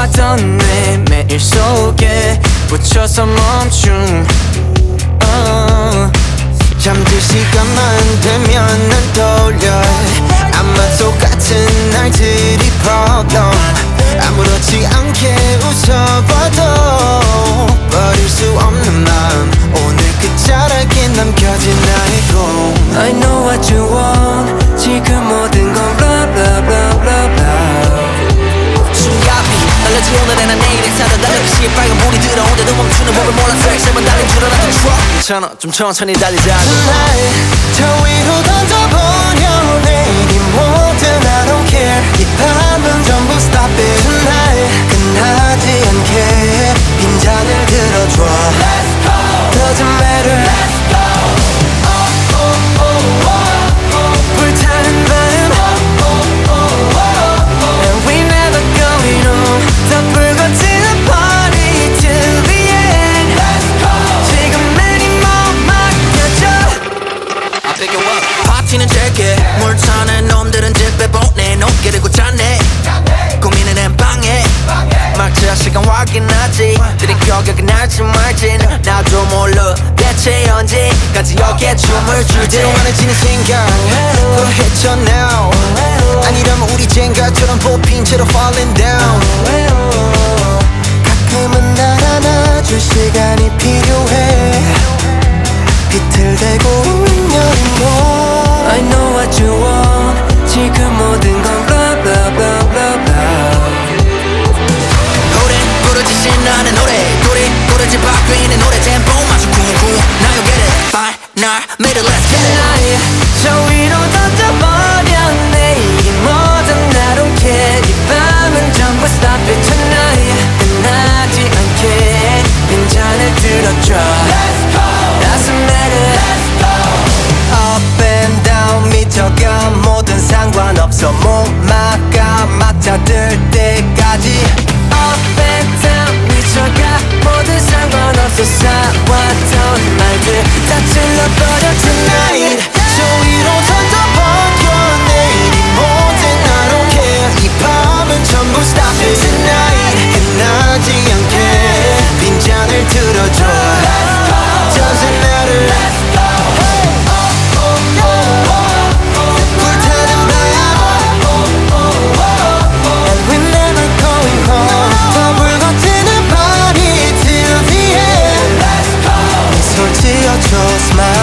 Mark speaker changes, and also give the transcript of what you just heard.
Speaker 1: 왔던 내 매일 속에 붙여서 멈춤
Speaker 2: 잠들 시간만 되면 난 떠올려 아마 똑같은 날들이 problem 아무렇지 않게 웃어봐도 버릴 수 없는 마음 오늘 끝자락에 남겨진 나의 꿈
Speaker 1: I know what you want 지금 모든 건 blah blah blah blah blah
Speaker 3: 숨가비 날려지 오늘의 난 내일의 사다 달려가시게 빨간 불이 들어오는데도 멈추는 법을 몰라 트랙스만 달린 줄 알았던 truck 괜찮아 좀 천천히 달리자고
Speaker 2: Tonight 저 위로 던져버려 내일이 뭐든 I don't care 이 밤은 전부 stop it Tonight 끝나지 않게 빈잔을 들어줘 Let's go Doesn't matter Let's go 불타는 밤
Speaker 1: And we never going home 더 불거지는 party till the end
Speaker 2: Let's go
Speaker 1: 지금 이몸 맡겨줘
Speaker 3: I pick you up 파티는 짧게 물 타는 놈들은 집에 보내 놓기를 고쳤네 고민은 엠방에 막차 시간 확인하지 들이켜격이 날지 말진 나도 몰라 대체 언제까지 여기에 춤을 출지
Speaker 2: 많아지는 생각 더 헤쳐 now 아니라면 우리 젠가처럼 뽑힌 채로 falling down 가끔은 날 안아줄 시간이 필요해 비틀대고 울면 뭐
Speaker 1: I know what you want 지금 모든 건 blah blah blah blah blah
Speaker 3: 노래 부르지 신나는 노래 노래 부르지 바뀌는 노래 템포 마주 쿵쿵 Now you get it by 날 믿어 let's get it
Speaker 1: Tonight 저 위로 던져버려 내일이 뭐든 I don't care 이 밤은 전부 stop it tonight 끝나지 않게 빈잔을 들어줘
Speaker 2: Let's go
Speaker 1: Doesn't matter
Speaker 2: Let's go Up and down 미쳐가 모든 상관없어 못 막아 막차들 때까지
Speaker 1: Up and down 미쳐가 모든 상관없어 쌓아왔던 말들 다 찔러버려 tonight
Speaker 2: 저 위로 던져버려 내일이 뭐든 I don't care 이 밤은 전부 stop it tonight 끝나지 않게 빈잔을 들어줘 Let's go Doesn't matter Let's go 불타는 밤 And we're never going home 더 불거지는 party till the end Let's go 미소를 지어줘 smile